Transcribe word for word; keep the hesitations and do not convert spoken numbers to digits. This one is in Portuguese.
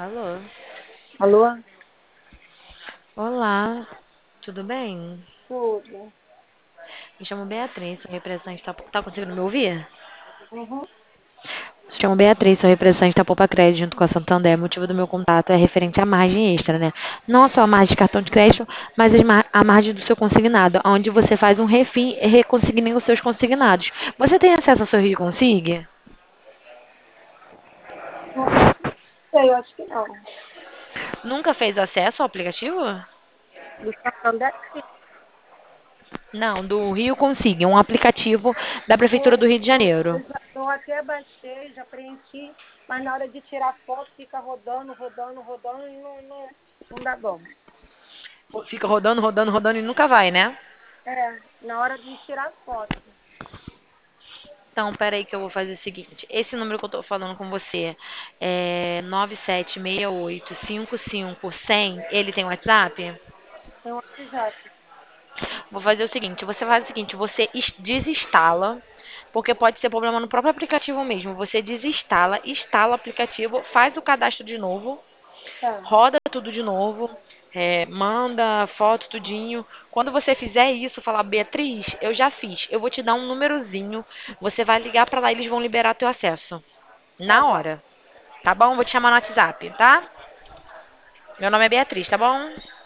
Alô? Alô? Olá, tudo bem? Tudo. Me chamo Beatriz, sou representante da... Tá conseguindo me ouvir? Uhum. Me chamo Beatriz, sou representante da Poupa Crédito junto com a Santander. O motivo do meu contato é referente à margem extra, né? Não só a margem de cartão de crédito, mas as mar- a margem do seu consignado, onde você faz um refim e reconsigna os seus consignados. Você tem acesso ao seu Rio Consigne? Não sei, eu acho que não. Nunca fez acesso ao aplicativo? Do Santander, sim. Não, do Rio Consigne, um aplicativo da Prefeitura do Rio de Eu, Janeiro. eu já- eu até baixei, já preenchi, mas na hora de tirar foto fica rodando, rodando, rodando e não, não, não dá bom. Fica rodando, rodando, rodando e nunca vai, né? É, na hora de tirar foto. Então, peraí que eu vou fazer o seguinte. Esse número que eu tô falando com você é nove sete seis oito cinco cinco zero zero. Ele tem WhatsApp? Tem um WhatsApp. Vou fazer o seguinte. Você faz o seguinte. Você es- desinstala, porque pode ser problema no próprio aplicativo mesmo. Você desinstala, instala o aplicativo, faz o cadastro de novo, Tá, roda tudo de novo, é, manda foto, tudinho. Quando você fizer isso, falar, Beatriz, eu já fiz. Eu vou te dar um númerozinho. Você vai ligar pra lá e eles vão liberar teu acesso. tá Na bom. hora. Tá bom? Vou te chamar no WhatsApp, tá? Meu nome é Beatriz, tá bom?